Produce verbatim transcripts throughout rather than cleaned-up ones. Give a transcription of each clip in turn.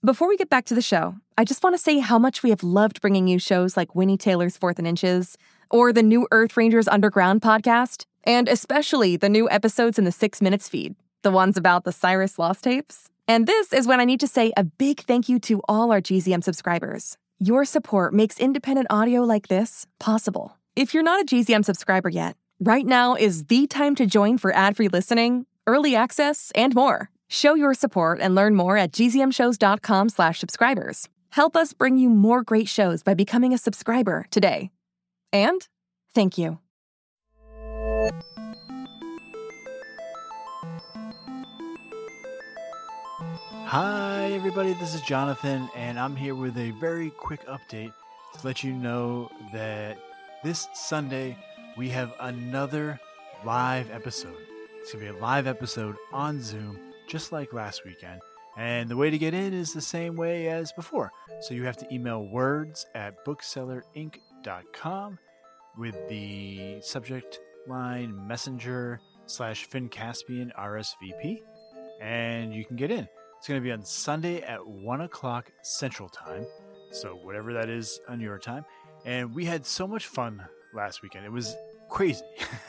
Before we get back to the show, I just want to say how much we have loved bringing you shows like Winnie Taylor's Fourth and Inches, or the new Earth Rangers Underground podcast, and especially the new episodes in the Six Minutes feed, the ones about the Cyrus Lost tapes. And this is when I need to say a big thank you to all our G Z M subscribers. Your support makes independent audio like this possible. If you're not a G Z M subscriber yet, right now is the time to join for ad-free listening, early access, and more. Show your support and learn more at gzmshows.com slash subscribers. Help us bring you more great shows by becoming a subscriber today. And thank you. Hi everybody, this is Jonathan, and I'm here with a very quick update to let you know that this Sunday we have another live episode. It's going to be a live episode on Zoom, just like last weekend. And the way to get in is the same way as before. So you have to email words at bookseller inc dot com with the subject line messenger slash Finn Caspian R S V P, and you can get in. It's going to be on Sunday at one o'clock Central Time, so whatever that is on your time. And we had so much fun last weekend. It was crazy.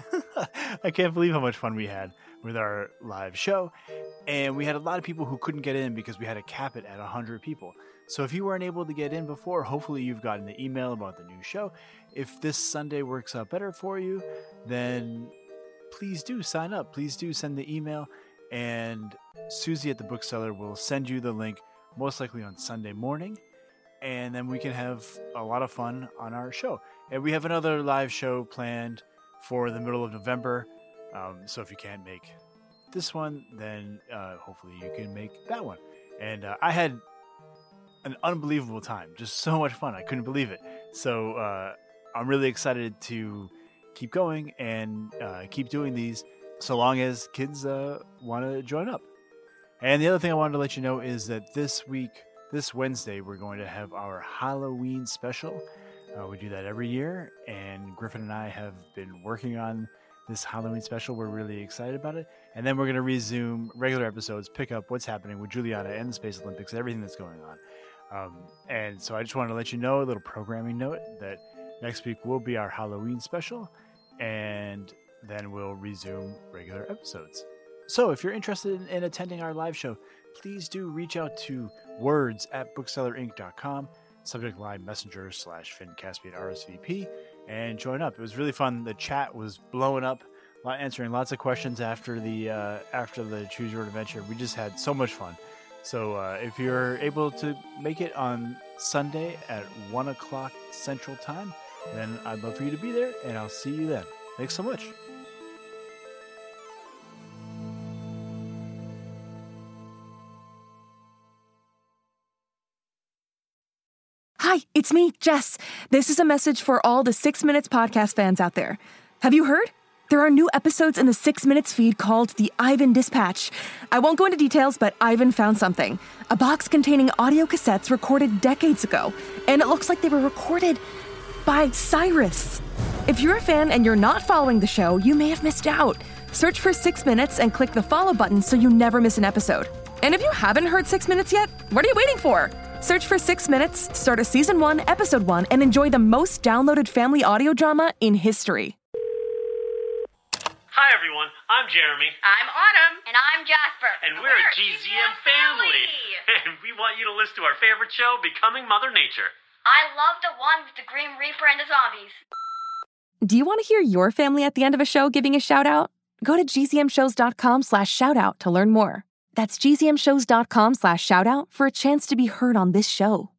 I can't believe how much fun we had with our live show. And we had a lot of people who couldn't get in because we had to cap it at one hundred people. So if you weren't able to get in before, hopefully you've gotten the email about the new show. If this Sunday works out better for you, then please do sign up. Please do send the email. And Susie at the Bookseller will send you the link, most likely on Sunday morning. And then we can have a lot of fun on our show. And we have another live show planned for the middle of November. Um, so if you can't make this one, then uh, hopefully you can make that one. And uh, I had an unbelievable time. Just so much fun. I couldn't believe it. So uh, I'm really excited to keep going and uh, keep doing these, so long as kids uh, want to join up. And the other thing I wanted to let you know is that this week, this Wednesday, we're going to have our Halloween special. Uh, we do that every year, and Griffin and I have been working on this Halloween special. We're really excited about it. And then we're going to resume regular episodes, pick up what's happening with Juliana and the Space Olympics and everything that's going on. Um, and so I just wanted to let you know, a little programming note, that next week will be our Halloween special, and then we'll resume regular episodes. So if you're interested in, in attending our live show, please do reach out to words at bookseller inc dot com, subject line messenger slash Finn Caspian R S V P, and join up. It was really fun. The chat was blowing up, answering lots of questions after the uh, after the Choose Your Own Adventure. We just had so much fun. So uh, if you're able to make it on Sunday at one o'clock Central Time, then I'd love for you to be there, and I'll see you then. Thanks so much. Hi, it's me, Jess. This is a message for all the Six Minutes podcast fans out there. Have you heard? There are new episodes in the Six Minutes feed called the Ivan Dispatch. I won't go into details, but Ivan found something. A box containing audio cassettes recorded decades ago. And it looks like they were recorded by Cyrus. If you're a fan and you're not following the show, you may have missed out. Search for Six Minutes and click the follow button so you never miss an episode. And if you haven't heard Six Minutes yet, what are you waiting for? Search for Six Minutes, start a season one, episode one, and enjoy the most downloaded family audio drama in history. Hi everyone, I'm Jeremy. I'm Autumn. And I'm Jasper. And we're, we're a G Z M family. family. And we want you to listen to our favorite show, Becoming Mother Nature. I love the one with the Grim Reaper and the zombies. Do you want to hear your family at the end of a show giving a shout out? Go to gzmshows.com slash shout out to learn more. That's gzmshows.com slash shout out for a chance to be heard on this show.